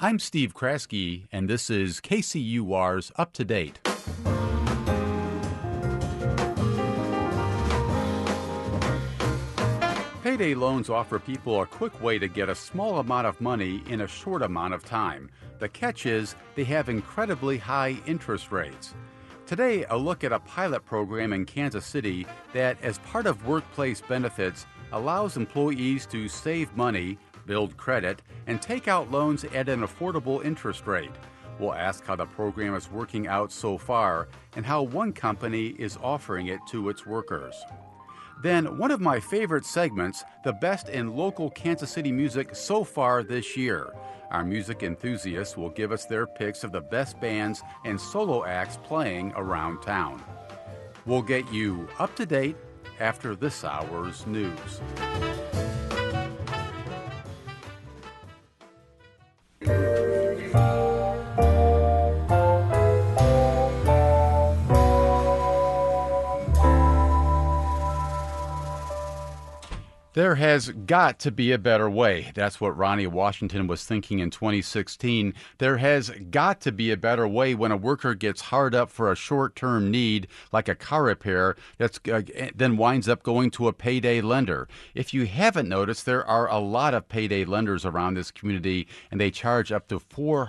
I'm Steve Kraske, and this is KCUR's Up to Date. Payday loans offer people a quick way to get a small amount of money in a short amount of time. The catch is they have incredibly high interest rates. Today, a look at a pilot program in Kansas City that, as part of workplace benefits, allows employees to save money, build credit, and take out loans at an affordable interest rate. We'll ask how the program is working out so far and how one company is offering it to its workers. Then, one of my favorite segments, the best in local Kansas City music so far this year. Our music enthusiasts will give us their picks of the best bands and solo acts playing around town. We'll get you up to date after this hour's news. There has got to be a better way. That's what Ronnie Washington was thinking in 2016. There has got to be a better way when a worker gets hard up for a short-term need, like a car repair, that's then winds up going to a payday lender. If you haven't noticed, there are a lot of payday lenders around this community, and they charge up to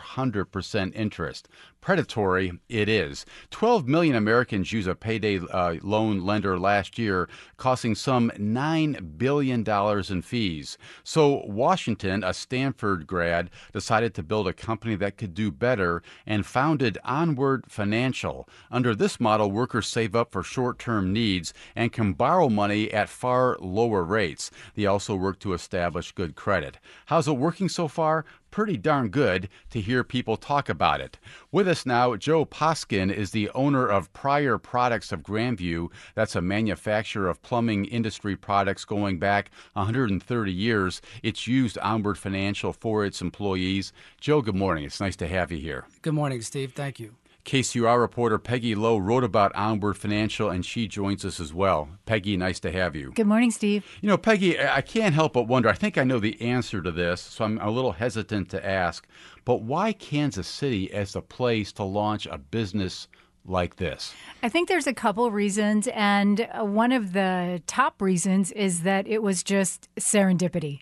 400% interest. Predatory it is. 12 million Americans use a payday loan lender last year, costing some $9 billion in fees. So Washington, a Stanford grad, decided to build a company that could do better and founded Onward Financial. Under this model, workers save up for short-term needs and can borrow money at far lower rates. They also work to establish good credit. How's it working so far? Pretty darn good to hear people talk about it. With us now, Joe Poskin is the owner of Prior Products of Grandview. That's a manufacturer of plumbing industry products going back 130 years. It's used Onward Financial for its employees. Joe, good morning. It's nice to have you here. Good morning, Steve. Thank you. KCUR reporter Peggy Lowe wrote about Onward Financial, and she joins us as well. Peggy, nice to have you. Good morning, Steve. You know, Peggy, I can't help but wonder, I think I know the answer to this, so I'm a little hesitant to ask, but why Kansas City as a place to launch a business like this? I think there's a couple reasons, and one of the top reasons is that it was just serendipity.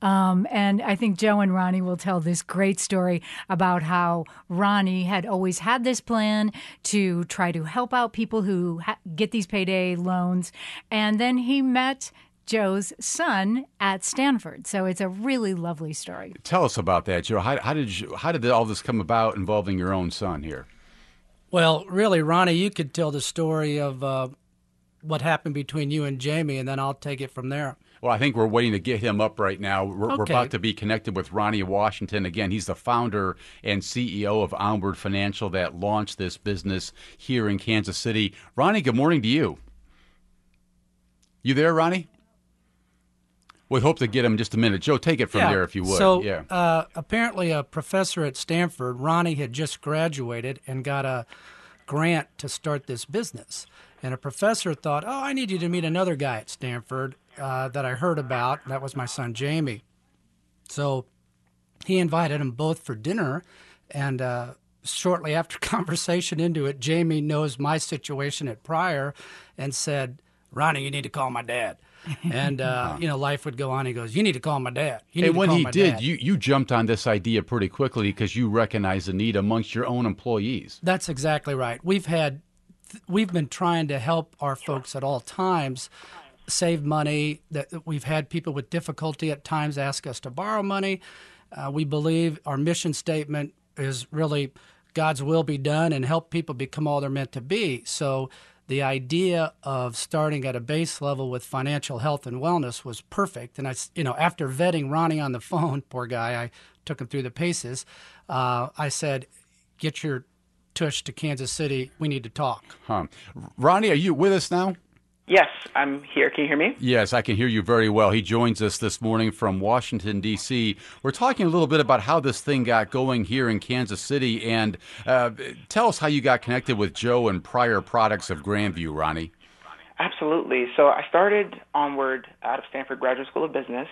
And I think Joe and Ronnie will tell this great story about how Ronnie had always had this plan to try to help out people who get these payday loans, and then he met Joe's son at Stanford. So it's a really lovely story. Tell us about that, Joe. How did all this come about involving your own son here? Well, really, Ronnie, you could tell the story of what happened between you and Jamie, and then I'll take it from there. Well, I think we're waiting to get him up right now. We're about to be connected with Ronnie Washington. Again, he's the founder and CEO of Onward Financial that launched this business here in Kansas City. Ronnie, good morning to you. You there, Ronnie? We hope to get him in just a minute. Joe, take it from there if you would. So apparently a professor at Stanford, Ronnie, had just graduated and got a grant to start this business. And a professor thought, I need you to meet another guy at Stanford that I heard about. That was my son, Jamie. So he invited them both for dinner. And shortly after conversation into it, Jamie knows my situation at Prior and said, Ronnie, you need to call my dad. And, life would go on. He goes, you need to call my dad. And when he did, you jumped on this idea pretty quickly because you recognized the need amongst your own employees. That's exactly right. We've been trying to help our folks at all times save money. That we've had people with difficulty at times ask us to borrow money. We believe our mission statement is really God's will be done and help people become all they're meant to be. So the idea of starting at a base level with financial health and wellness was perfect. And after vetting Ronnie on the phone, poor guy, I took him through the paces. I said, get your tush to Kansas City. We need to talk. Ronnie, are you with us now? Yes, I'm here. Can you hear me? Yes, I can hear you very well. He joins us this morning from Washington, D.C. We're talking a little bit about how this thing got going here in Kansas City. And tell us how you got connected with Joe and Prior Products of Grandview, Ronnie. Absolutely. So I started Onward out of Stanford Graduate School of Business,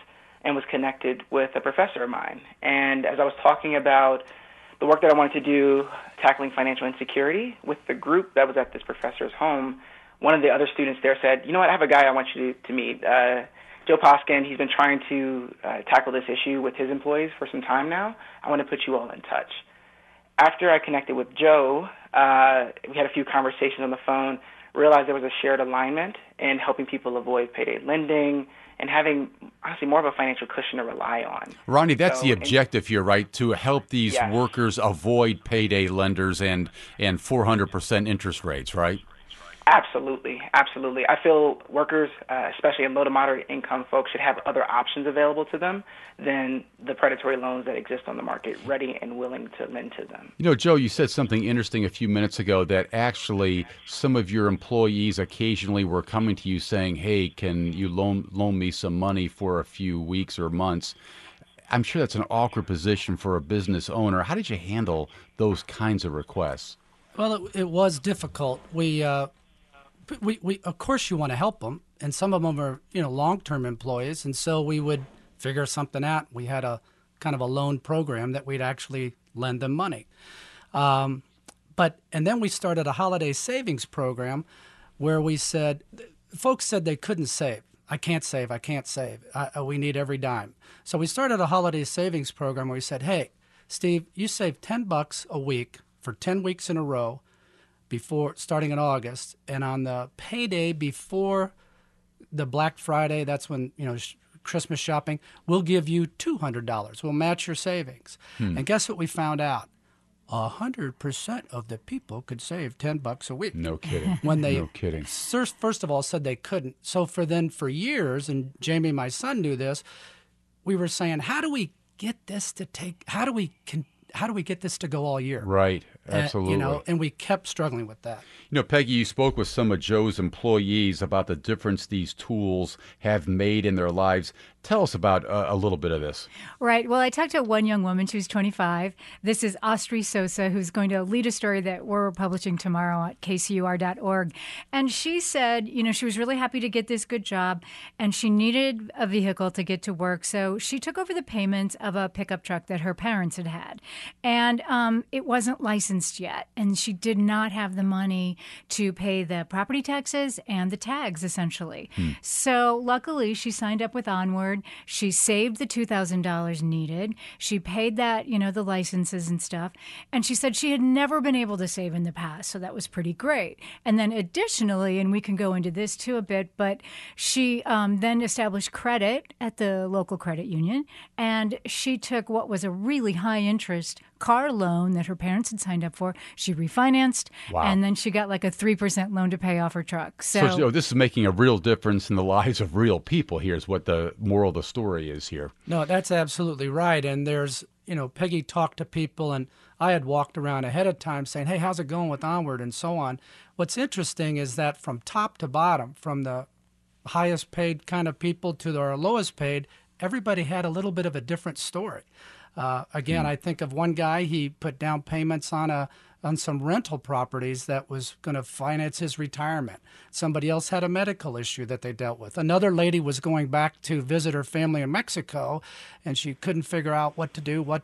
and was connected with a professor of mine. And as I was talking about the work that I wanted to do, tackling financial insecurity, with the group that was at this professor's home, one of the other students there said, you know what, I have a guy I want you to meet. Joe Poskin, he's been trying to tackle this issue with his employees for some time now. I want to put you all in touch. After I connected with Joe, we had a few conversations on the phone, realized there was a shared alignment in helping people avoid payday lending and having, honestly, more of a financial cushion to rely on. Ronnie, that's the objective here, right? To help these workers avoid payday lenders and 400% interest rates, right? Absolutely, absolutely. I feel workers, especially in low to moderate income folks, should have other options available to them than the predatory loans that exist on the market, ready and willing to lend to them. You know, Joe, you said something interesting a few minutes ago that actually some of your employees occasionally were coming to you saying, hey, can you loan me some money for a few weeks or months? I'm sure that's an awkward position for a business owner. How did you handle those kinds of requests? Well, it was difficult. We of course you want to help them, and some of them are long-term employees, and so we would figure something out. We had a kind of a loan program that we'd actually lend them money, and then we started a holiday savings program where we said, folks said they couldn't save. I can't save. We need every dime. So we started a holiday savings program where we said, hey, Steve, you save $10 a week for 10 weeks in a row, starting in August, and on the payday before the Black Friday, that's when Christmas shopping, we'll give you $200. We'll match your savings. And guess what we found out? 100% of the people could save $10 a week. No kidding. When they no kidding. First of all said they couldn't. So for years, and Jamie, my son, knew this, we were saying, how do we get this to go all year? Right. Absolutely. And we kept struggling with that. Peggy, you spoke with some of Joe's employees about the difference these tools have made in their lives. Tell us about a little bit of this. Right. Well, I talked to one young woman. She was 25. This is Austri Sosa, who's going to lead a story that we're publishing tomorrow at kcur.org. And she said, she was really happy to get this good job, and she needed a vehicle to get to work. So she took over the payments of a pickup truck that her parents had had. And it wasn't licensed yet. And she did not have the money to pay the property taxes and the tags, essentially. So luckily, she signed up with Onward. She saved the $2,000 needed. She paid that, the licenses and stuff. And she said she had never been able to save in the past. So that was pretty great. And then additionally, and we can go into this too a bit, but she then established credit at the local credit union. And she took what was a really high interest car loan that her parents had signed up for. She refinanced, and then she got like a 3% loan to pay off her truck. So this is making a real difference in the lives of real people. Here's what the moral of the story is here. No, that's absolutely right. And there's, Peggy talked to people, and I had walked around ahead of time saying, hey, how's it going with Onward and so on. What's interesting is that from top to bottom, from the highest paid kind of people to our lowest paid, everybody had a little bit of a different story. Again, I think of one guy, he put down payments on some rental properties that was going to finance his retirement. Somebody else had a medical issue that they dealt with. Another lady was going back to visit her family in Mexico, and she couldn't figure out what to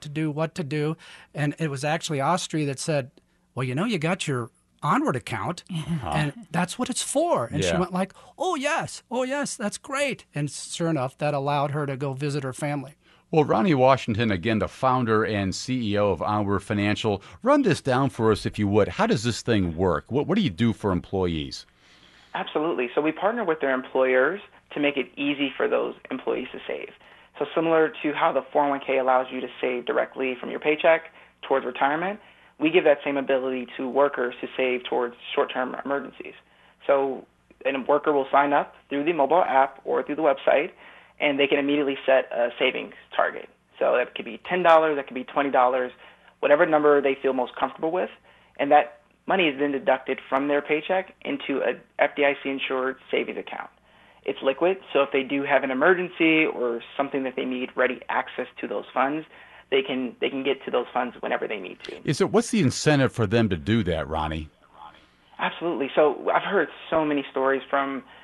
do. And it was actually Austri that said, well, you got your Onward account, and that's what it's for. And she went like, oh, yes, that's great. And sure enough, that allowed her to go visit her family. Well, Ronnie Washington, again, the founder and CEO of Onward Financial. Run this down for us, if you would. How does this thing work? What do you do for employees? Absolutely. So we partner with their employers to make it easy for those employees to save. So similar to how the 401k allows you to save directly from your paycheck towards retirement, we give that same ability to workers to save towards short-term emergencies. So a worker will sign up through the mobile app or through the website, and they can immediately set a savings target. So that could be $10, that could be $20, whatever number they feel most comfortable with. And that money is then deducted from their paycheck into a FDIC-insured savings account. It's liquid, so if they do have an emergency or something that they need ready access to those funds, they can get to those funds whenever they need to. What's the incentive for them to do that, Ronnie? Absolutely. So I've heard so many stories from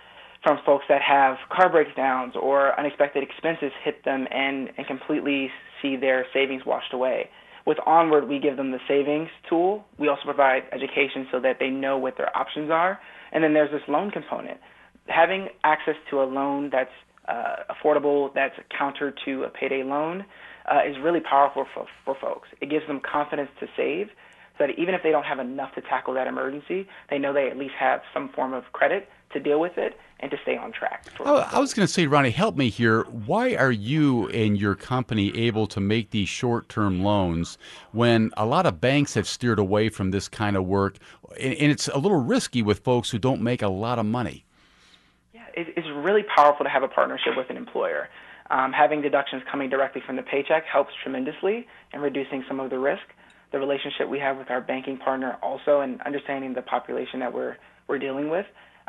from folks that have car breakdowns or unexpected expenses hit them and completely see their savings washed away. With Onward, we give them the savings tool. We also provide education so that they know what their options are. And then there's this loan component. Having access to a loan that's affordable, that's counter to a payday loan, is really powerful for folks. It gives them confidence to save, so that even if they don't have enough to tackle that emergency, they know they at least have some form of credit to deal with it and to stay on track. I was going to say, Ronnie, help me here. Why are you and your company able to make these short-term loans when a lot of banks have steered away from this kind of work, and it's a little risky with folks who don't make a lot of money? Yeah, it's really powerful to have a partnership with an employer. Having deductions coming directly from the paycheck helps tremendously in reducing some of the risk. The relationship we have with our banking partner also, and understanding the population that we're dealing with,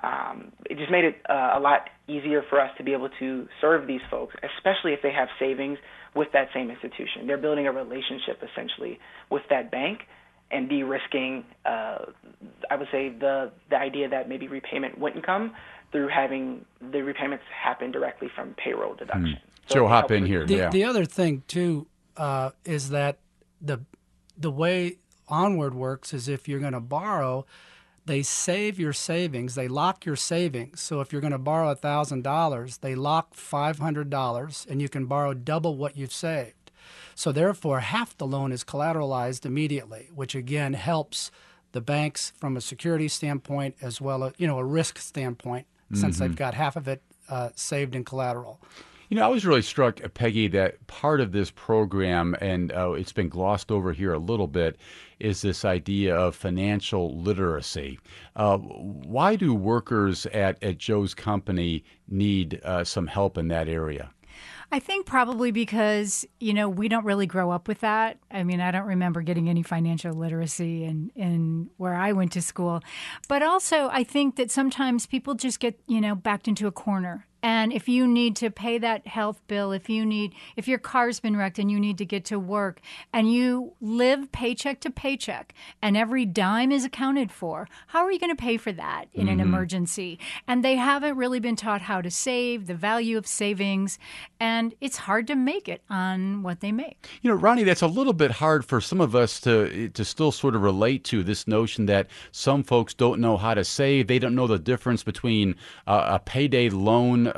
it just made it a lot easier for us to be able to serve these folks, especially if they have savings with that same institution. They're building a relationship essentially with that bank and de-risking, I would say, the idea that maybe repayment wouldn't come through having the repayments happen directly from payroll deduction. So Joe, hop in here. The other thing, too, is that the way Onward works is if you're going to borrow, they save your savings. They lock your savings. So if you're going to borrow $1,000, they lock $500, and you can borrow double what you've saved. So therefore, half the loan is collateralized immediately, which again helps the banks from a security standpoint as well as a risk standpoint, since they've got half of it saved in collateral. I was really struck, Peggy, that part of this program, and it's been glossed over here a little bit, is this idea of financial literacy. Why do workers at Joe's company need some help in that area? I think probably because, we don't really grow up with that. I mean, I don't remember getting any financial literacy in where I went to school. But also, I think that sometimes people just get, backed into a corner. And if you need to pay that health bill, if your car's been wrecked and you need to get to work and you live paycheck to paycheck and every dime is accounted for, how are you going to pay for that in an emergency? And they haven't really been taught how to save, the value of savings, and it's hard to make it on what they make. Ronnie, that's a little bit hard for some of us to still sort of relate to, this notion that some folks don't know how to save. They don't know the difference between a payday loan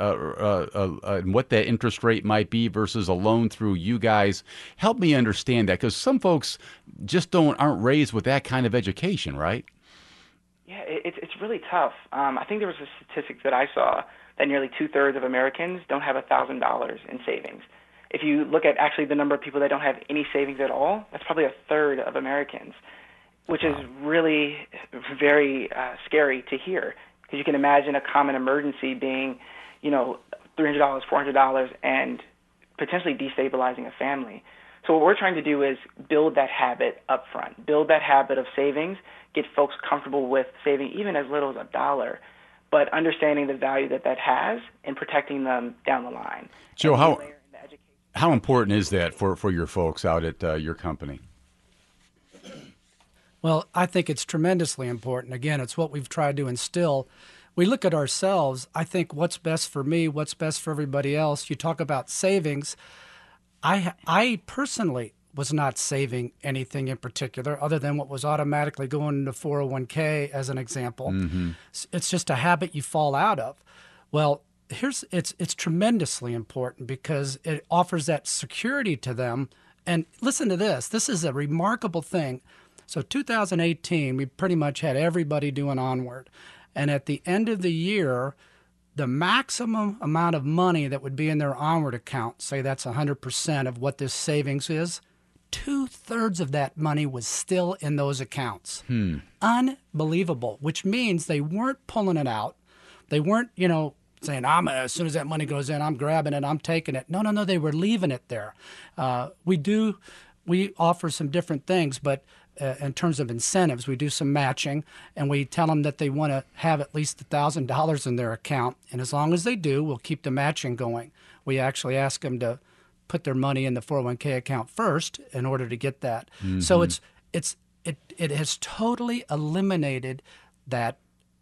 and what that interest rate might be versus a loan through you guys. Help me understand that, because some folks just aren't raised with that kind of education, right? Yeah, it's really tough. I think there was a statistic that I saw that nearly 2/3 of Americans don't have $1,000 in savings. If you look at actually the number of people that don't have any savings at all, that's probably 1/3 of Americans, which is really very scary to hear, because you can imagine a common emergency being $300, $400, and potentially destabilizing a family. So what we're trying to do is build that habit up front, build that habit of savings, get folks comfortable with saving even as little as $1, but understanding the value that has and protecting them down the line. Joe, how important is that for your folks out at your company? Well, I think it's tremendously important. Again, it's what we've tried to instill. We look at ourselves, I think what's best for me, what's best for everybody else. You talk about savings. I personally was not saving anything in particular other than what was automatically going into 401k as an example. It's just a habit you fall out of. Well, it's tremendously important because it offers that security to them. And listen to this. This is a remarkable thing. So 2018, we pretty much had everybody doing Onward. And at the end of the year, the maximum amount of money that would be in their Onward account, say that's 100% of what this savings is, 2/3 of that money was still in those accounts. Unbelievable, which means they weren't pulling it out. They weren't, saying, as soon as that money goes in, I'm grabbing it, I'm taking it. No, they were leaving it there. We offer some different things, but in terms of incentives, we do some matching, and we tell them that they want to have at least $1,000 in their account. And as long as they do, we'll keep the matching going. We actually ask them to put their money in the 401k account first in order to get that. So it has totally eliminated that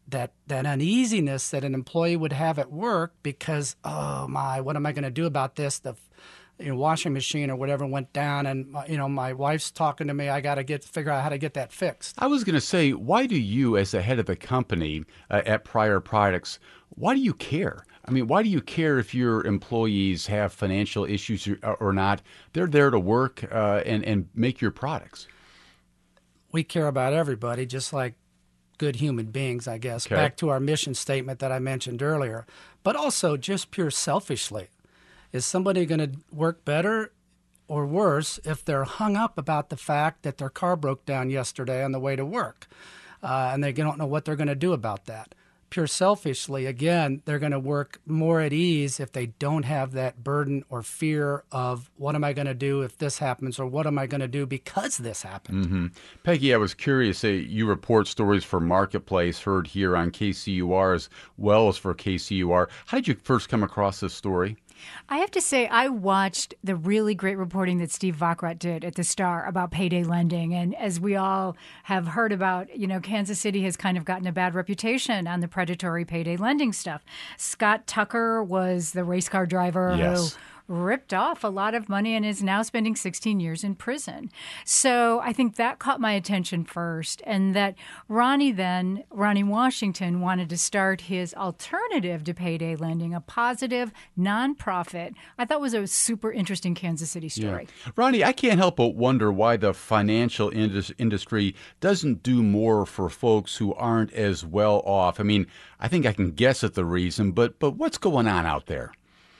that uneasiness that an employee would have at work because, oh my, what am I going to do about this? The washing machine or whatever went down, and my wife's talking to me. I got to figure out how to get that fixed. I was going to say, why do you, as the head of the company at Prior Products, why do you care? I mean, why do you care if your employees have financial issues or not? They're there to work and make your products. We care about everybody, just like good human beings, I guess. Okay. Back to our mission statement that I mentioned earlier. But also just pure selfishly. Is somebody going to work better or worse if they're hung up about the fact that their car broke down yesterday on the way to work and they don't know what they're going to do about that? Pure selfishly, again, they're going to work more at ease if they don't have that burden or fear of what am I going to do if this happens or what am I going to do because this happened. Mm-hmm. Peggy, I was curious. You report stories for Marketplace, heard here on KCUR as well as for KCUR. How did you first come across this story? I have to say, I watched the really great reporting that Steve Vockrat did at the Star about payday lending. And as we all have heard about, Kansas City has kind of gotten a bad reputation on the predatory payday lending stuff. Scott Tucker was the race car driver Yes. who ripped off a lot of money and is now spending 16 years in prison. So I think that caught my attention first. And that Ronnie Washington wanted to start his alternative to payday lending, a positive nonprofit, I thought was a super interesting Kansas City story. Yeah. Ronnie, I can't help but wonder why the financial industry doesn't do more for folks who aren't as well off. I mean, I think I can guess at the reason, but what's going on out there?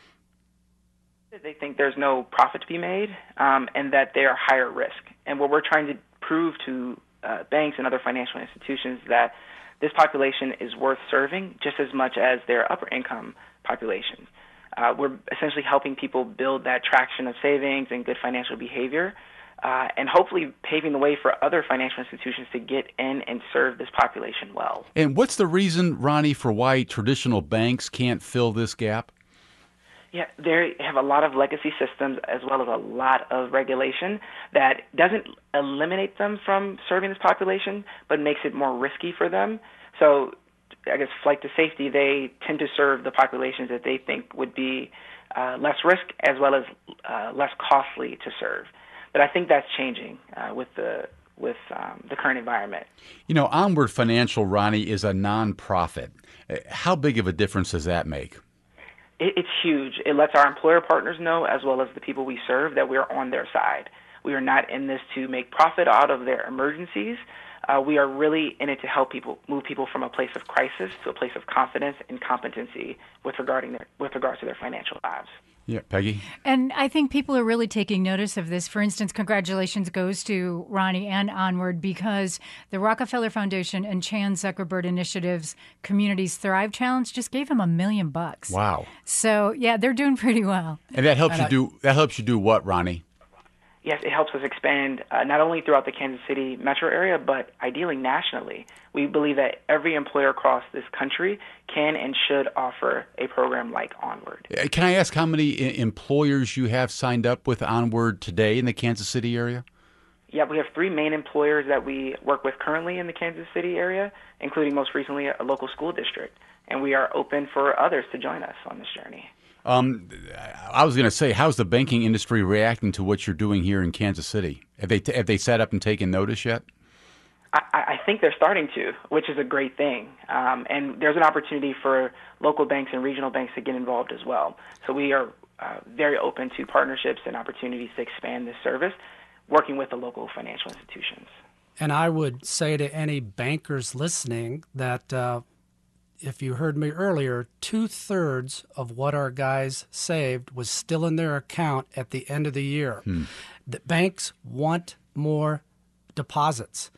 They think there's no profit to be made and that they are higher risk. And what we're trying to prove to banks and other financial institutions is that this population is worth serving just as much as their upper income population. We're essentially helping people build that traction of savings and good financial behavior and hopefully paving the way for other financial institutions to get in and serve this population well. And what's the reason, Ronnie, for why traditional banks can't fill this gap? Yeah, they have a lot of legacy systems as well as a lot of regulation that doesn't eliminate them from serving this population, but makes it more risky for them. So I guess flight to safety, they tend to serve the populations that they think would be less risk as well as less costly to serve. But I think that's changing with the current environment. Onward Financial, Ronnie, is a nonprofit. How big of a difference does that make? It's huge. It lets our employer partners know, as well as the people we serve, that we are on their side. We are not in this to make profit out of their emergencies. We are really in it to help move people from a place of crisis to a place of confidence and competency with regards to their financial lives. Yeah, Peggy? And I think people are really taking notice of this. For instance, congratulations goes to Ronnie and Onward because the Rockefeller Foundation and Chan Zuckerberg Initiative's Communities Thrive Challenge just gave him $1 million. Wow. So, yeah, they're doing pretty well. And that helps you do what, Ronnie? Yes, it helps us expand not only throughout the Kansas City metro area, but ideally nationally. We believe that every employer across this country can and should offer a program like Onward. Can I ask how many employers you have signed up with Onward today in the Kansas City area? Yeah, we have 3 main employers that we work with currently in the Kansas City area, including most recently a local school district. And we are open for others to join us on this journey. I was going to say, how's the banking industry reacting to what you're doing here in Kansas City? Have they sat up and taken notice yet? I think they're starting to, which is a great thing. And there's an opportunity for local banks and regional banks to get involved as well. So we are very open to partnerships and opportunities to expand this service, working with the local financial institutions. And I would say to any bankers listening that if you heard me earlier, 2/3 of what our guys saved was still in their account at the end of the year. The banks want more deposits.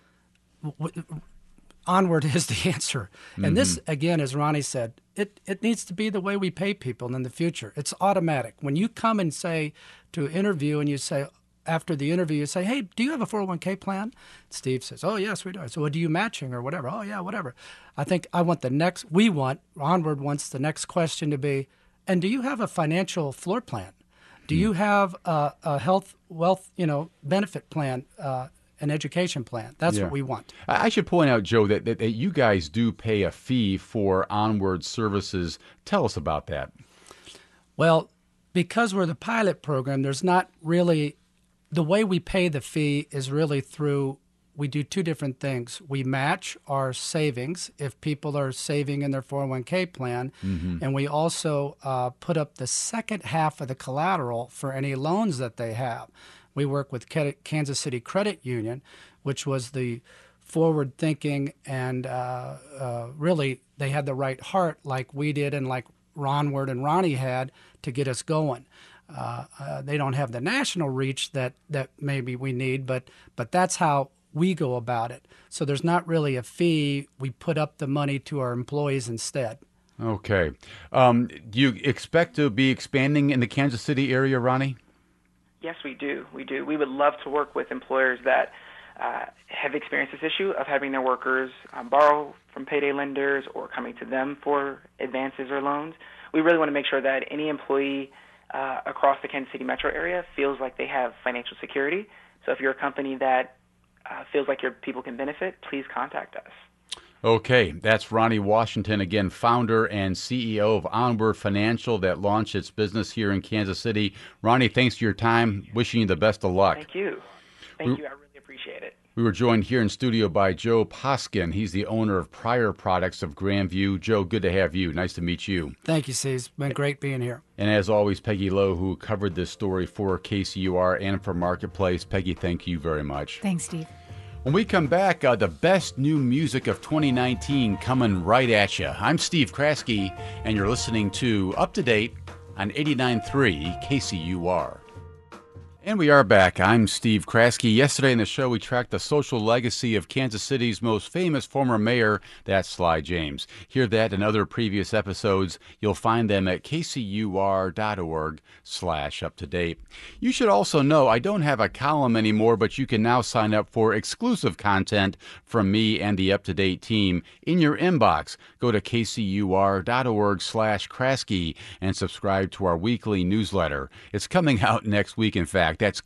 Onward is the answer. And this, again, as Ronnie said, it needs to be the way we pay people in the future. It's automatic. When you come and say to interview and you say, after the interview, you say, hey, do you have a 401k plan? Steve says, oh, yes, we do. I said, well, do you matching or whatever? Oh, yeah, whatever. Onward wants the next question to be, and do you have a financial floor plan? Do you have a health, wealth, benefit plan? an education plan. That's Yeah. what we want. I should point out, Joe, that you guys do pay a fee for Onward services. Tell us about that. Well, because we're the pilot program, there's not really the way we pay the fee is really through. We do two different things. We match our savings if people are saving in their 401k plan, and we also put up the second half of the collateral for any loans that they have. We work with Kansas City Credit Union, which was the forward-thinking and really they had the right heart like we did and like Ronward and Ronnie had to get us going. They don't have the national reach that maybe we need, but that's how we go about it. So there's not really a fee. We put up the money to our employees instead. Okay. Do you expect to be expanding in the Kansas City area, Ronnie? Yes, we do. We do. We would love to work with employers that have experienced this issue of having their workers borrow from payday lenders or coming to them for advances or loans. We really want to make sure that any employee across the Kansas City metro area feels like they have financial security. So if you're a company that feels like your people can benefit, please contact us. Okay, that's Ronnie Washington, again, founder and CEO of Onward Financial that launched its business here in Kansas City. Ronnie, thanks for your time. Wishing you the best of luck. Thank you. Thank you. I really appreciate it. We were joined here in studio by Joe Poskin. He's the owner of Prior Products of Grandview. Joe, good to have you. Nice to meet you. Thank you, Steve. It's been great being here. And as always, Peggy Lowe, who covered this story for KCUR and for Marketplace. Peggy, thank you very much. Thanks, Steve. When we come back, the best new music of 2019 coming right at you. I'm Steve Kraske, and you're listening to Up to Date on 89.3 KCUR. And we are back. I'm Steve Kraske. Yesterday in the show, we tracked the social legacy of Kansas City's most famous former mayor, that's Sly James. Hear that and other previous episodes. You'll find them at kcur.org/up-to-date. You should also know I don't have a column anymore, but you can now sign up for exclusive content from me and the Up-to-Date team in your inbox. Go to kcur.org/Kraske and subscribe to our weekly newsletter. It's coming out next week, in fact. That's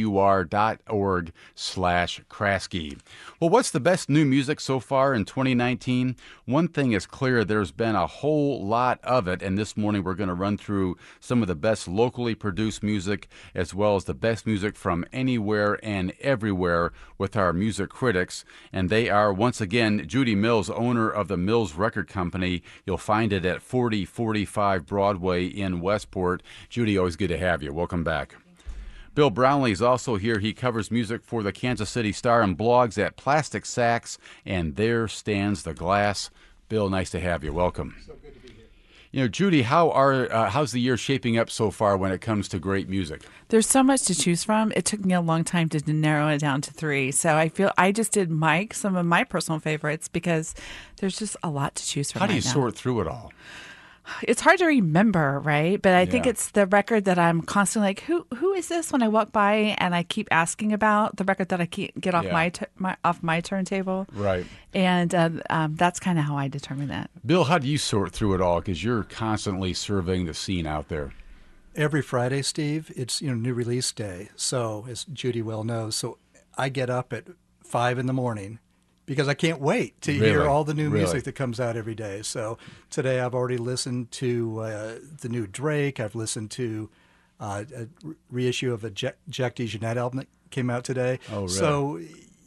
kcur.org/Kraske. Well, what's the best new music so far in 2019? One thing is clear, there's been a whole lot of it, and this morning we're going to run through some of the best locally produced music as well as the best music from anywhere and everywhere with our music critics. And they are, once again, Judy Mills, owner of the Mills Record Company. You'll find it at 4045 Broadway in Westport. Judy, always good to have you. Welcome back. Bill Brownlee is also here. He covers music for the Kansas City Star and blogs at Plastic Sax, and There Stands the Glass. Bill, nice to have you. Welcome. So good to be here. You know, Judy, how's the year shaping up so far when it comes to great music? There's so much to choose from. It took me a long time to narrow it down to 3. So I feel I just did some of my personal favorites because there's just a lot to choose from. How do you now. sort through it all? It's hard to remember, right? But I think Yeah. it's the record that I'm constantly like, who is this when I walk by and I keep asking about the record that I can't get off Yeah. off my turntable. Right. And that's kind of how I determine that. Bill, how do you sort through it all? Because you're constantly surveying the scene out there. Every Friday, Steve, it's new release day. So as Judy well knows, so I get up at 5 in the morning because I can't wait to Really? hear all the new Really? music that comes out every day. So today I've already listened to the new Drake. I've listened to a reissue of a Jack DeJohnette album that came out today. Oh, really? So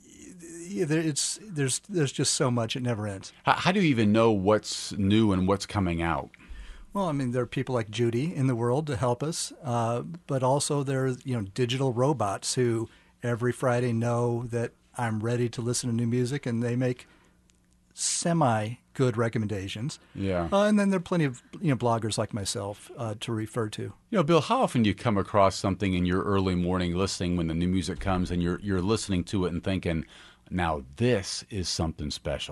there's just so much, it never ends. How do you even know what's new and what's coming out? Well, I mean, there are people like Judy in the world to help us, but also there are digital robots who every Friday know that I'm ready to listen to new music, and they make semi-good recommendations. Yeah. And then there are plenty of bloggers like myself to refer to. You know, Bill, how often do you come across something in your early morning listening when the new music comes and you're listening to it and thinking, now this is something special?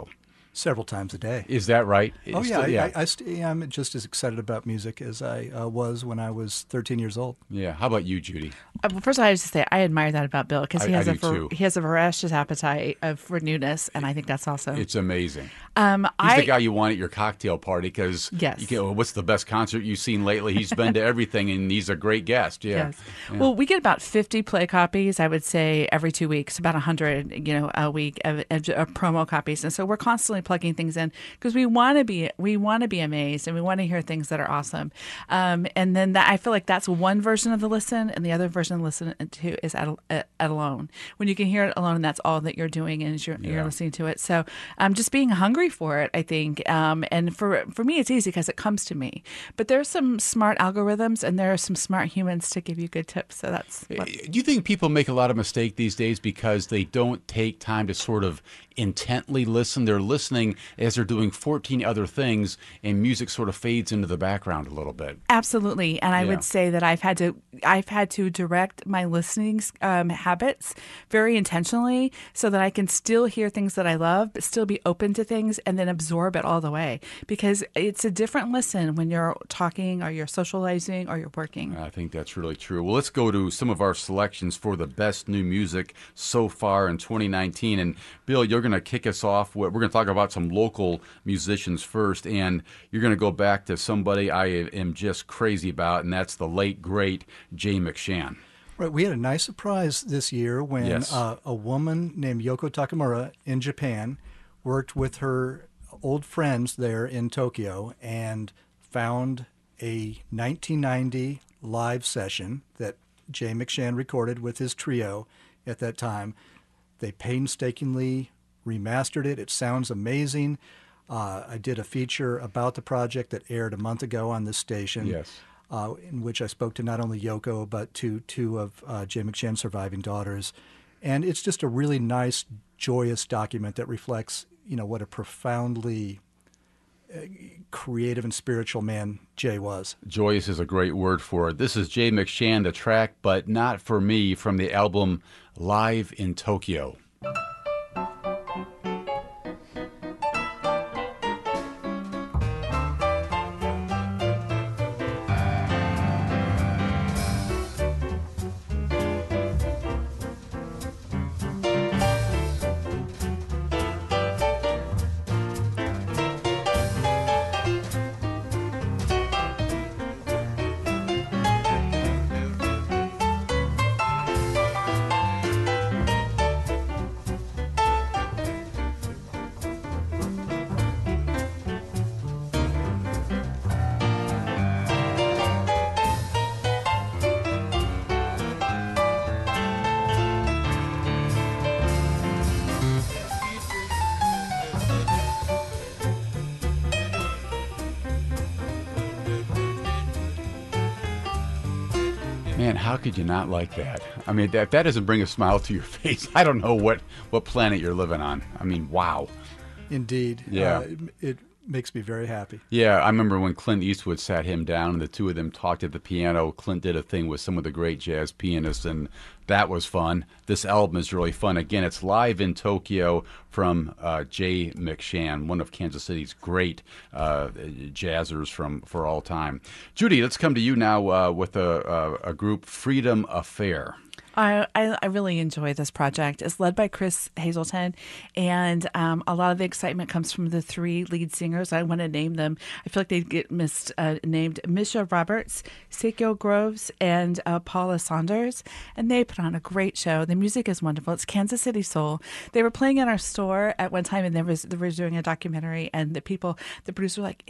several times a day. Is that right? Oh, It's yeah. still- I'm just as excited about music as I was when I was 13 years old. Yeah. How about you, Judy? Well, first of all, I have to say I admire that about Bill because he I has do too. he has a voracious appetite for newness, and I think that's awesome. It's amazing. He's the guy you want at your cocktail party because Yes. you go, what's the best concert you've seen lately? He's been to everything, and he's a great guest. Yeah. Yes. Well, we get about 50 play copies, I would say, every 2 weeks, about 100, a week of promo copies. And so we're constantly plugging things in because we want to be amazed and we want to hear things that are awesome. And then I feel like that's one version of the listen, and the other version of the listen to is at alone. When you can hear it alone, and that's all that you're doing, and you're listening to it. So just being hungry for it, I think. And for me, it's easy because it comes to me. But there's some smart algorithms, and there are some smart humans to give you good tips. So that's what... Do you think people make a lot of mistake these days because they don't take time to sort of intently listen? They're listening as they're doing 14 other things, and music sort of fades into the background a little bit. Absolutely, and I Yeah. would say that I've had to direct my listening habits very intentionally so that I can still hear things that I love, but still be open to things, and then absorb it all the way. Because it's a different listen when you're talking, or you're socializing, or you're working. I think that's really true. Well, let's go to some of our selections for the best new music so far in 2019. And Bill, you're going to kick us off. We're going to talk about some local musicians first, and you're going to go back to somebody I am just crazy about, and that's the late, great Jay McShann. Right, we had a nice surprise this year when Yes. a woman named Yoko Takamura in Japan worked with her old friends there in Tokyo and found a 1990 live session that Jay McShann recorded with his trio at that time. They painstakingly remastered it. It sounds amazing. I did a feature about the project that aired a month ago on this station. Yes. In which I spoke to not only Yoko, but to two of Jay McShann's surviving daughters. And it's just a really nice, joyous document that reflects, what a profoundly creative and spiritual man Jay was. Joyous is a great word for it. This is Jay McShann, the track But Not For Me from the album Live in Tokyo. Man, how could you not like that? I mean, that doesn't bring a smile to your face. I don't know what planet you're living on. I mean, wow. Indeed. Yeah. It makes me very happy. Yeah, I remember when Clint Eastwood sat him down and the two of them talked at the piano. Clint did a thing with some of the great jazz pianists, and that was fun. This album is really fun. Again, it's Live in Tokyo from Jay McShann, one of Kansas City's great jazzers for all time. Judy, let's come to you now with a group, Freedom Affair. I really enjoy this project. It's led by Chris Hazelton, and a lot of the excitement comes from the three lead singers. I want to name them. I feel like they get named Misha Roberts, Sekio Groves, and Paula Saunders, and they put on a great show. The music is wonderful. It's Kansas City soul. They were playing in our store at one time, and they were doing a documentary, and the producers were like,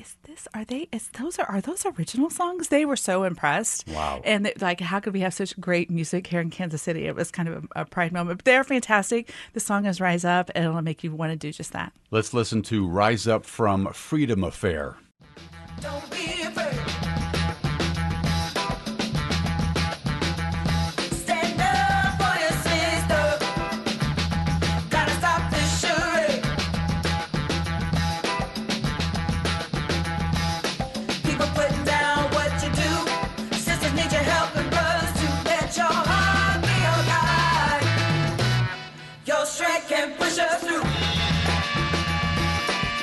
are those original songs? They were so impressed. Wow. And how could we have such great music here in Kansas City? It was kind of a pride moment. But they're fantastic. The song is Rise Up, and it'll make you want to do just that. Let's listen to Rise Up from Freedom Affair. Don't be afraid. Stand up for your sister. Gotta stop this charade. People putting down what you do. Sisters need your help and brothers to let your heart be your guide. Your strength can push us through.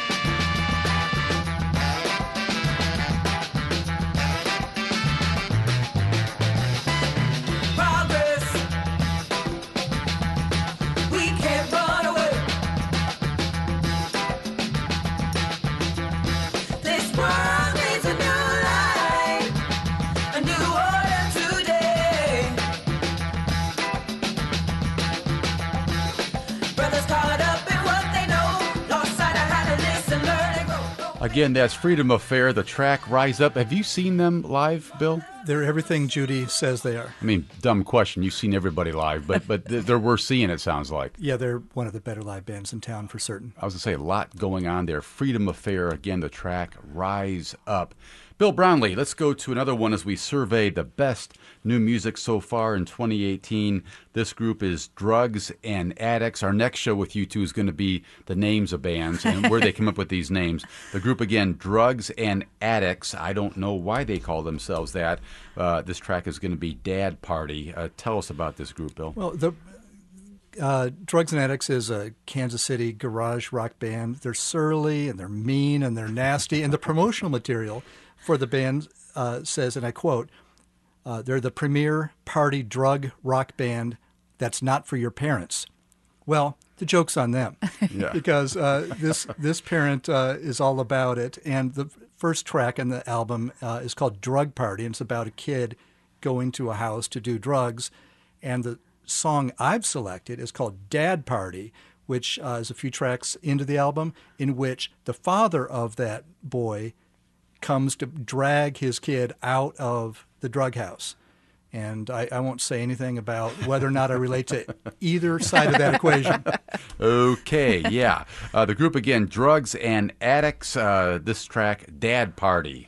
Again, that's Freedom Affair, the track Rise Up. Have you seen them live, Bill? They're everything Judy says they are. I mean, dumb question. You've seen everybody live, but they're worth seeing, it sounds like. Yeah, they're one of the better live bands in town for certain. I was going to say, a lot going on there. Freedom Affair, again, the track Rise Up. Bill Brownlee, let's go to another one as we survey the best new music so far in 2018. This group is Drugs and Addicts. Our next show with you two is going to be the names of bands and where they come up with these names. The group, again, Drugs and Addicts. I don't know why they call themselves that. This track is going to be Dad Party. Tell us about this group, Bill. Well, the Drugs and Addicts is a Kansas City garage rock band. They're surly and they're mean and they're nasty. And the promotional material for the band says, and I quote, they're the premier party drug rock band that's not for your parents. Well, the joke's on them because this parent is all about it. And the first track on the album is called Drug Party, and it's about a kid going to a house to do drugs. And the song I've selected is called Dad Party, which is a few tracks into the album, in which the father of that boy comes to drag his kid out of the drug house. And I won't say anything about whether or not I relate to either side of that equation. Okay, yeah. The group, again, Drugs and Addicts. This track, Dad Party.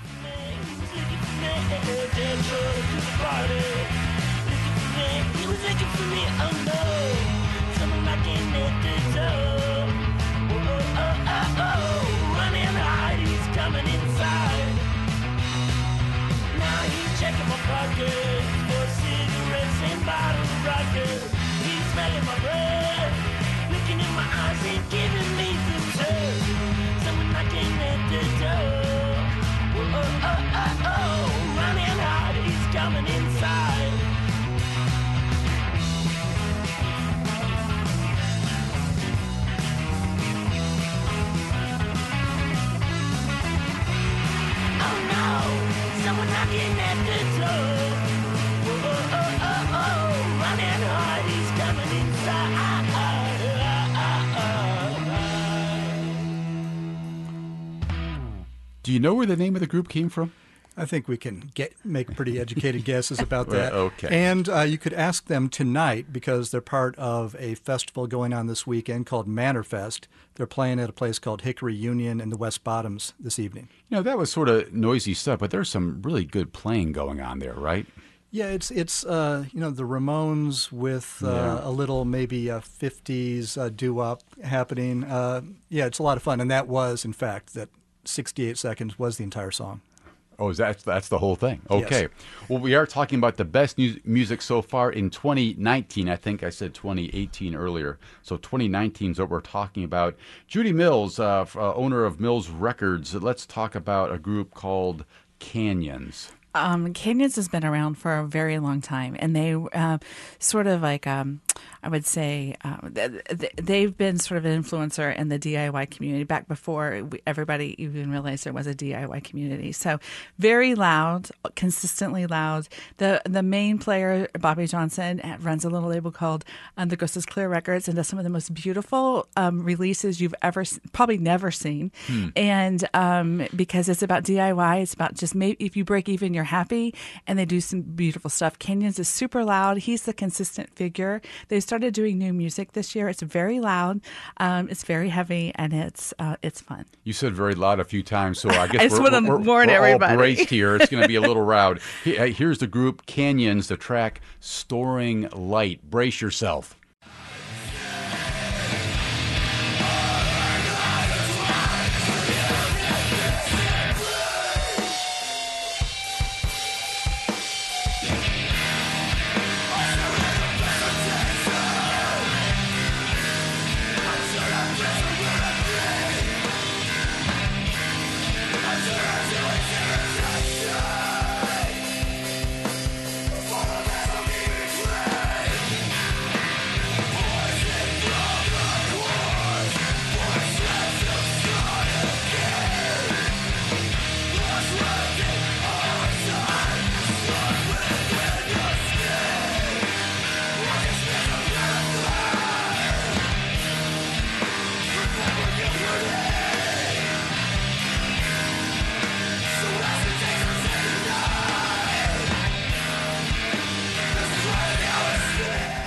Do you know where the name of the group came from? I think we can make pretty educated guesses about that. Okay. And you could ask them tonight because they're part of a festival going on this weekend called Mannerfest. They're playing at a place called Hickory Union in the West Bottoms this evening. You know, that was sort of noisy stuff, but there's some really good playing going on there, right? Yeah, it's the Ramones with a little maybe 50s doo-wop happening. Yeah, it's a lot of fun. And that was, in fact, that 68 seconds was the entire song. Oh, that's the whole thing. Okay. Yes. Well, we are talking about the best music so far in 2019. I think I said 2018 earlier. So 2019 is what we're talking about. Judy Mills, owner of Mills Records. Let's talk about a group called Canyons. Canyons has been around for a very long time, and they sort of like, I would say, they've been sort of an influencer in the DIY community back before everybody even realized there was a DIY community. So very loud, consistently loud. The main player, Bobby Johnson, runs a little label called The Ghost is Clear Records, and does some of the most beautiful releases you've probably never seen. And because it's about DIY, it's about just maybe if you break even, you're happy, and they do some beautiful stuff. Canyons is super loud. He's the consistent figure. They started doing new music this year. It's very loud, it's very heavy, and it's fun. You said very loud a few times, so I guess I just want to warn everybody. All braced here. It's going to be a little loud. Here's the group Canyons, the track Storing Light. Brace yourself.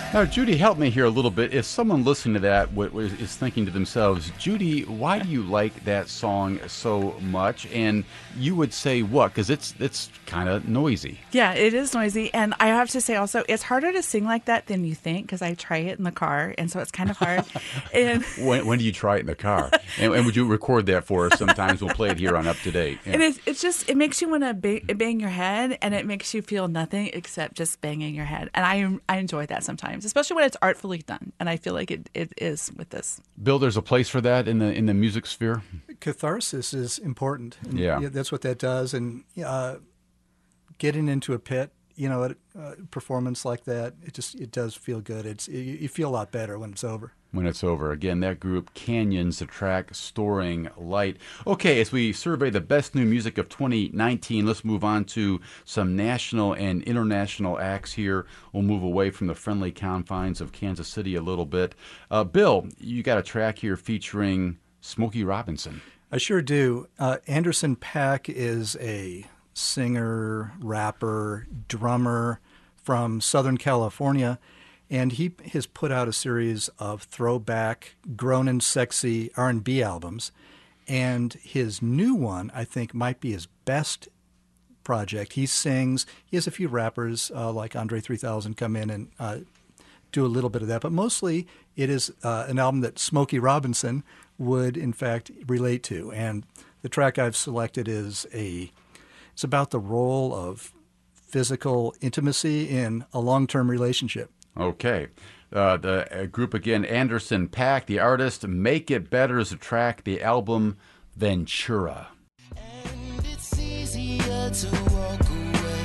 Now, Judy, help me here a little bit. If someone listening to that is thinking to themselves, Judy, why do you like that song so much? And you would say what? Because it's kind of noisy. Yeah, it is noisy. And I have to say also, it's harder to sing like that than you think because I try it in the car. And so it's kind of hard. And When do you try it in the car? And would you record that for us? Sometimes we'll play it here on Up to Date. Yeah. and it's just, it makes you want to bang your head, and it makes you feel nothing except just banging your head. And I enjoy that sometimes, especially when it's artfully done. And I feel like it is with this. Bill, there's a place for that in the music sphere? Catharsis is important. And Yeah. that's what that does. And getting into a pit, a performance like that, it does feel good. You feel a lot better when it's over. When it's over. Again, that group, Canyons, the track Storing Light. Okay, as we survey the best new music of 2019, let's move on to some national and international acts here. We'll move away from the friendly confines of Kansas City a little bit. Bill, you got a track here featuring Smokey Robinson. I sure do. Anderson .Paak is a singer, rapper, drummer from Southern California. And he has put out a series of throwback, grown-in sexy R&B albums. And his new one, I think, might be his best project. He sings. He has a few rappers like Andre 3000 come in and do a little bit of that. But mostly it is an album that Smokey Robinson would, in fact, relate to. And the track I've selected it's about the role of physical intimacy in a long-term relationship. Okay. The group again, Anderson .Paak, the artist. Make It Better is the track, the album, Ventura. And it's easier to walk away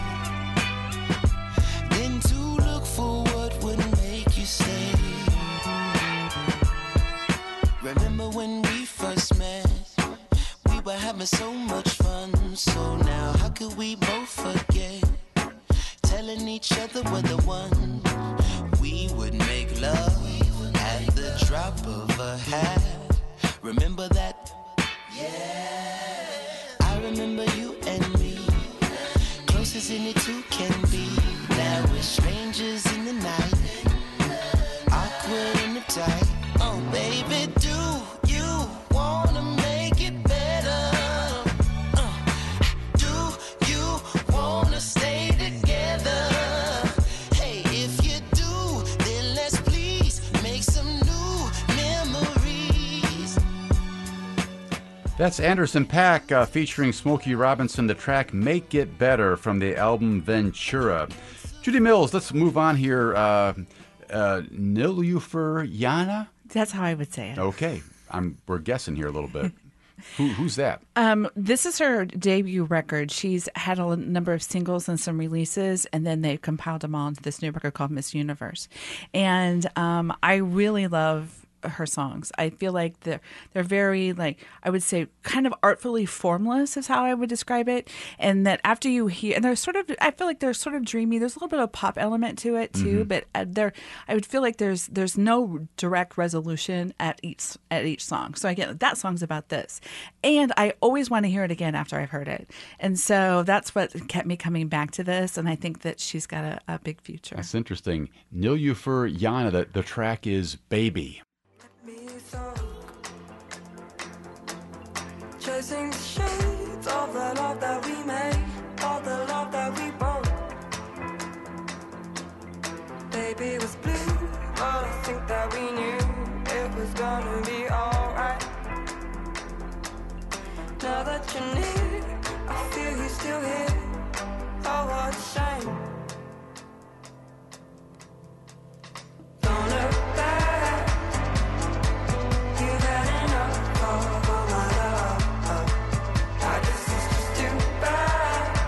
than to look for what would make you stay. Remember when we first met? We were having so much fun. So now how could we both forget? Telling each other we're the one. We would make love at the drop of a hat. Remember that? Yeah. I remember you and me, closest any two can be. Now we're strangers in the night, awkward and uptight. Oh baby, do you wanna make it better? Do you wanna stay together? Hey, if you do, then let's please make some new memories. That's Anderson .Paak featuring Smokey Robinson, the track Make It Better from the album Ventura. Judy Mills, let's move on here. Nilüfer Yana? That's how I would say it. Okay. We're guessing here a little bit. Who's that? This is her debut record. She's had a number of singles and some releases, and then they compiled them all into this new record called Miss Universe. And I really love her songs. I feel like they're very, like, I would say kind of artfully formless is how I would describe it. And that after you hear, and they're sort of, I feel like they're sort of dreamy. There's a little bit of pop element to it too, but I would feel like there's no direct resolution at each song. So again, that song's about this, and I always want to hear it again after I've heard it. And so that's what kept me coming back to this. And I think that she's got a big future. That's interesting. Nilüfer Yana, the track is Baby. Chasing the shades of the love that we made, all the love that we broke. Baby, it was blue, but I think that we knew it was gonna be alright. Now that you're near, I feel you still here. Oh, what a shame. Don't look back. You've had enough of all my love. I guess it's just too bad.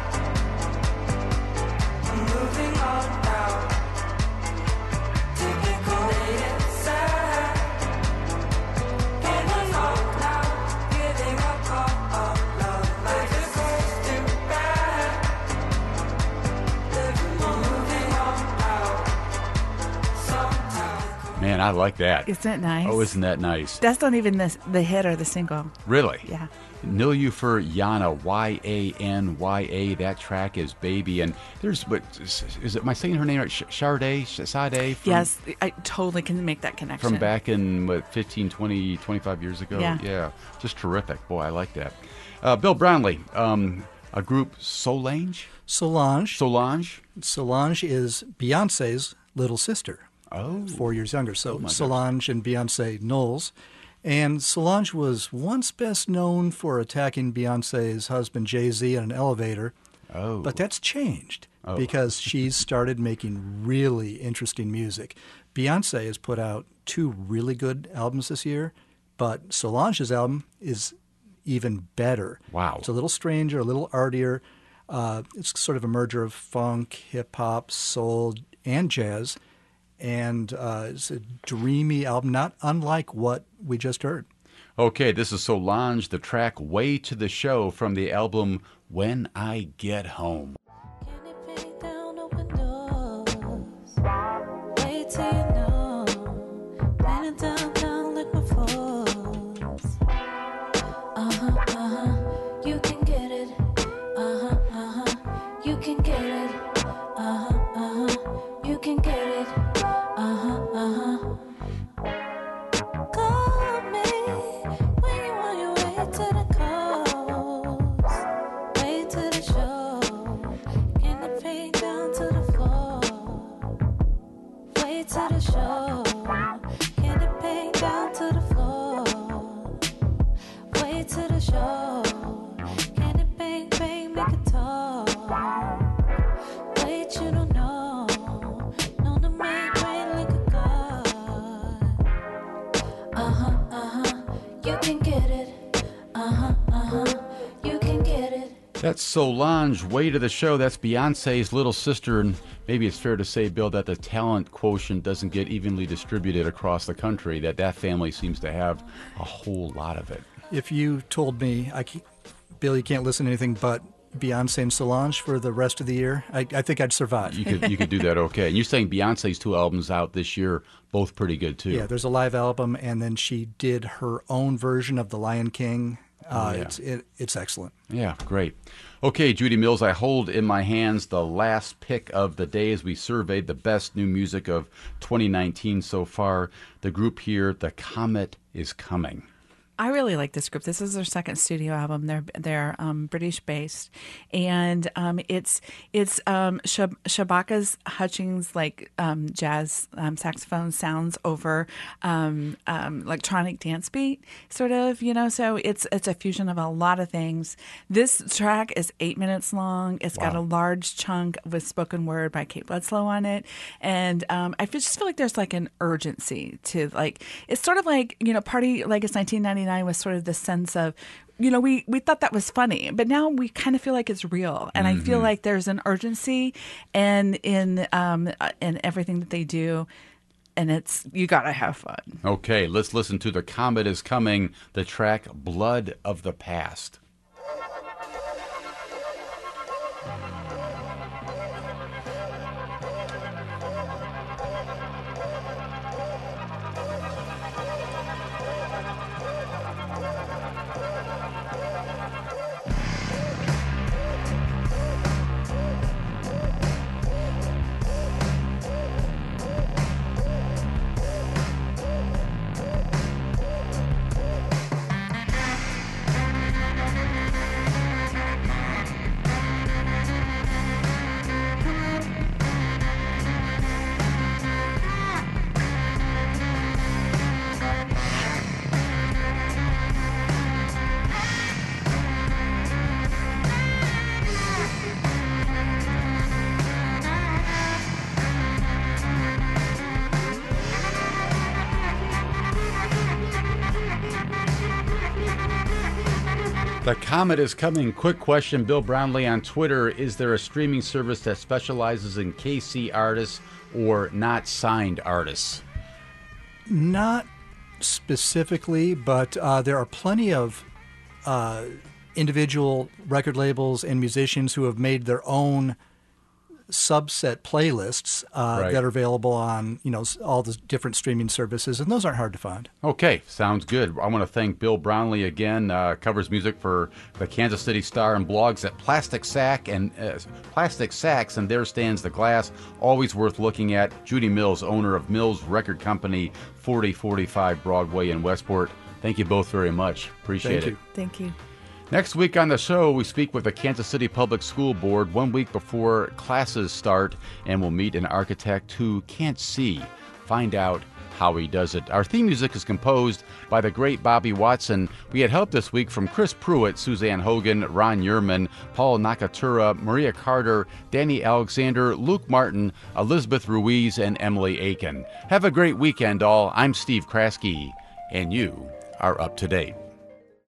I'm moving on now. Typical, made it sad. Giving up now, giving up all love. I guess it's too bad. I like that. Isn't it nice? Oh, isn't that nice? That's not even the hit or the single. Really? Yeah. Nilüfer Yana, Yanya. That track is Baby. And there's, what, is it, am I saying her name right? Sade? Yes, I totally can make that connection. From back in, 15, 20, 25 years ago? Yeah. Just terrific. Boy, I like that. Bill Brownlee, a group Solange? Solange. Solange? Solange is Beyonce's little sister. Oh. 4 years younger. So my Solange and Beyonce Knowles. And Solange was once best known for attacking Beyonce's husband Jay-Z in an elevator. Oh. But that's changed because she's started making really interesting music. Beyonce has put out 2 really good albums this year, but Solange's album is even better. Wow. It's a little stranger, a little artier. It's sort of a merger of funk, hip-hop, soul, and jazz. And it's a dreamy album, not unlike what we just heard. Okay, this is Solange, the track Way to the Show from the album When I Get Home. Can it break down open doors? Wait till you know. Raining down like my foes. You can get it. You can get it. You can get it. Call me when you on your way to the coast. Way to the show. Can it break down to the floor? Way to the show. Can it break down to the floor? Way to the show. Can it bang, bang, make it talk? Wait, you don't know. No, to make rain like a god. You can get it. You can get it. That's Solange, Way to the Show. That's Beyonce's little sister, and maybe it's fair to say, Bill, that the talent quotient doesn't get evenly distributed across the country, that family seems to have a whole lot of it. If you told me, Bill, you can't listen to anything but Beyonce and Solange for the rest of the year, I think I'd survive. You could do that okay. And you're saying Beyonce's 2 albums out this year, both pretty good too. Yeah, there's a live album, and then she did her own version of The Lion King. It's excellent. Yeah, great. Okay, Judy Mills, I hold in my hands the last pick of the day as we surveyed the best new music of 2019 so far. The group here, The Comet is Coming. I really like this group. This is their second studio album. They're British based, and it's Shabaka's Hutchings jazz saxophone sounds over electronic dance beat, sort of, So it's a fusion of a lot of things. This track is 8 minutes long. It's got a large chunk with spoken word by Kate Bledsoe on it, and I just feel like there's like an urgency to it's sort of like Party Like It's 1999 was sort of the sense of, we thought that was funny, but now we kind of feel like it's real. And I feel like there's an urgency in everything that they do. And you got to have fun. Okay, let's listen to The Comet is Coming, the track Blood of the Past. The Comet is Coming. Quick question, Bill Brownlee on Twitter. Is there a streaming service that specializes in KC artists or not signed artists? Not specifically, but there are plenty of individual record labels and musicians who have made their own subset playlists Right. that are available on all the different streaming services, and those aren't hard to find. Okay, sounds good. I want to thank Bill Brownlee again. Covers music for the Kansas City Star and blogs at Plastic Sacks, and there stands the glass. Always worth looking at. Judy Mills, owner of Mills Record Company, 4045 Broadway in Westport. Thank you both very much. Appreciate Thank it. you. Thank you. Next week on the show, we speak with the Kansas City Public School Board 1 week before classes start, and we'll meet an architect who can't see. Find out how he does it. Our theme music is composed by the great Bobby Watson. We had help this week from Chris Pruitt, Suzanne Hogan, Ron Yerman, Paul Nakatura, Maria Carter, Danny Alexander, Luke Martin, Elizabeth Ruiz, and Emily Aiken. Have a great weekend, all. I'm Steve Kraske, and you are up to date.